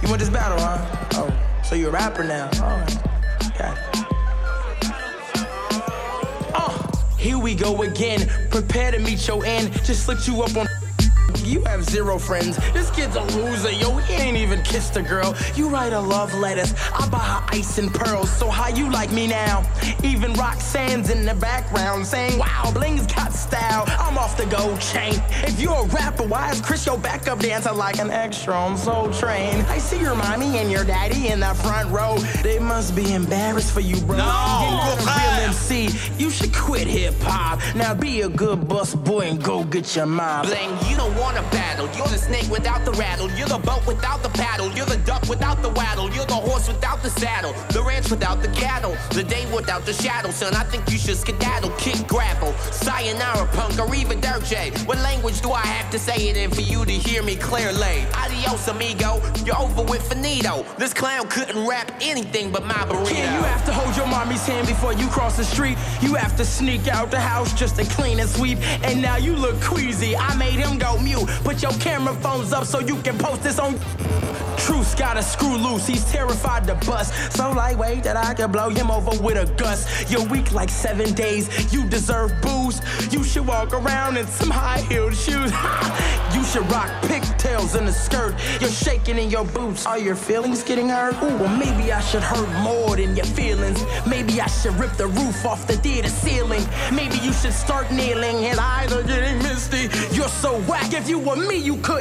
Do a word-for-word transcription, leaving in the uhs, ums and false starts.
You want this battle, huh? Oh, so you're a rapper now. All right. Got it. Uh, here we go again. Prepare to meet your end. Just looked you up on. You have zero friends. This kid's a loser, yo. He ain't even kissed a girl. You write a love letters. I buy her ice and pearls. So how you like me now? Even Roxanne's in the background saying, wow, Bling's got style. I'm off the gold chain. If you're a rapper, why is Chris your backup dancer like an extra on Soul Train? I see your mommy and your daddy in the front row. They must be embarrassed for you, bro. No, You're a real M C. You should quit hip hop. Now be a good bus boy and go get your mom. Bling, you don't want a battle. You're the snake without the rattle. You're the boat without the paddle. You're the duck without the waddle. You're the horse without the saddle. The ranch without the cattle. The day without the shadow. Son, I think you should skedaddle. Kick grapple. Sayonara punk or even Dirt J. What language do I have to say it in for you to hear me clearly? Adios, amigo. You're over with finito. This clown couldn't rap anything but my burrito. Kid, you have to hold your mommy's hand before you cross the street. You have to sneak out the house just to clean and sweep. And now you look queasy. I made him go mute. Put your camera phones up so you can post this on. Truth's got a screw loose, he's terrified to bust. So lightweight that I can blow him over with a gust. You're weak like seven days, you deserve booze. You should walk around in some high-heeled shoes. You should rock pigtails in a skirt. You're shaking in your boots. Are your feelings getting hurt? Ooh, well maybe I should hurt more than your feelings. Maybe I should rip the roof off the theater ceiling. Maybe you should start kneeling. His eyes are getting misty. You're so whack, if you were me you could